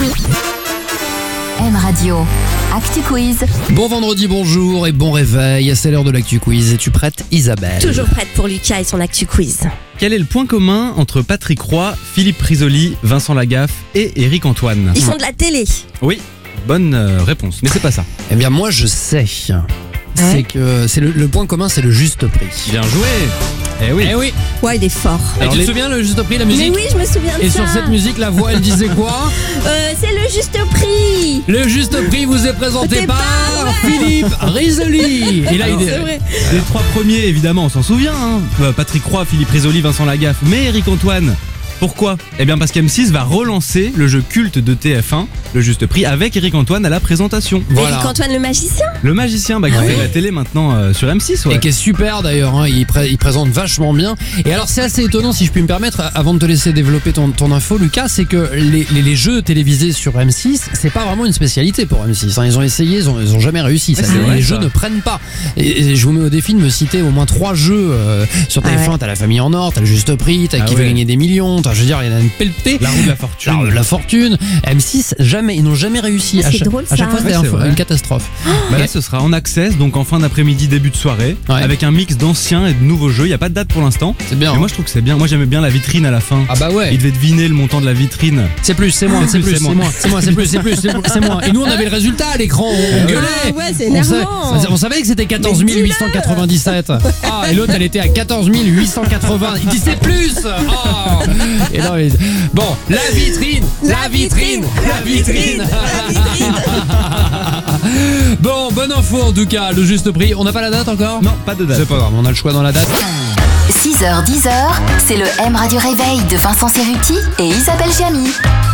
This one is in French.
M Radio, Actu Quiz. Bon vendredi, bonjour et bon réveil. C'est l'heure de l'Actu Quiz. Es-tu prête, Isabelle? Toujours prête pour Lucas et son Actu Quiz. Quel est le point commun entre Patrick Roy, Philippe Risoli, Vincent Lagaffe et Éric Antoine? Ils font de la télé. Oui, bonne réponse, mais c'est pas ça. Eh bien, moi, je sais. C'est que le point commun, c'est le juste prix. Bien joué. Eh oui. Eh oui. Ouais, il est fort. Alors, tu te souviens le juste prix, la musique? Mais oui, je me souviens de Et ça. sur cette musique, la voix, elle disait quoi? C'est le juste prix. Le juste prix vous est présenté C'est par pas vrai. Philippe Risoli. Et là, C'est vrai. Les trois premiers, évidemment, on s'en souvient. Patrick Roy, Philippe Risoli, Vincent Lagaffe, mais Éric Antoine. Pourquoi? Eh bien parce qu'M6 va relancer le jeu culte de TF1, le juste prix, avec Éric Antoine à la présentation. Voilà. Éric Antoine le magicien. Le magicien qui fait la télé maintenant sur M6. Ouais. Et qui est super d'ailleurs, hein. Il présente vachement bien. Et alors c'est assez étonnant, si je puis me permettre, avant de te laisser développer ton info, Lucas, c'est que les jeux télévisés sur M6, c'est pas vraiment une spécialité pour M6. Hein. Ils ont essayé, ils ont jamais réussi. Ouais, c'est vrai, les ça. jeux ne prennent pas. Et je vous mets au défi de me citer au moins 3 jeux sur TF1. ouais. T'as La Famille en Or, t'as Le Juste Prix, t'as Qui veut gagner des millions, je veux dire, il y en a une pelletée. La roue de la fortune. La roue de la fortune. M6, jamais, ils n'ont jamais réussi. Ah, c'est drôle, à chaque ça. fois, c'était Ouais, c'est vrai. une catastrophe. Bah là, ce sera en access, donc en fin d'après-midi, début de soirée, Ouais. avec un mix d'anciens et de nouveaux jeux. Il n'y a pas de date pour l'instant. C'est bien. Mais hein. moi, je trouve que c'est bien. Moi, j'aimais bien la vitrine à la fin. Ah bah ouais. Il devait deviner le montant de la vitrine. C'est plus, c'est moins, c'est plus, c'est moins, c'est moins, c'est plus, c'est moins. Et nous, on avait le résultat à l'écran, on gueulait. Ah ouais, c'est On sa- énervant. on savait que c'était 14 897. Ah, et l'autre, elle était à 14 880. Il dit c'est plus. Ah. Et non, mais- bon, la vitrine, la vitrine, la vitrine. Bon, bonne info en tout cas, le juste prix. On n'a pas la date encore? Non, pas de date. C'est pas grave, on a le choix dans la date. 6h, 10h, c'est le M Radio Réveil de Vincent Cerruti et Isabelle Giamy.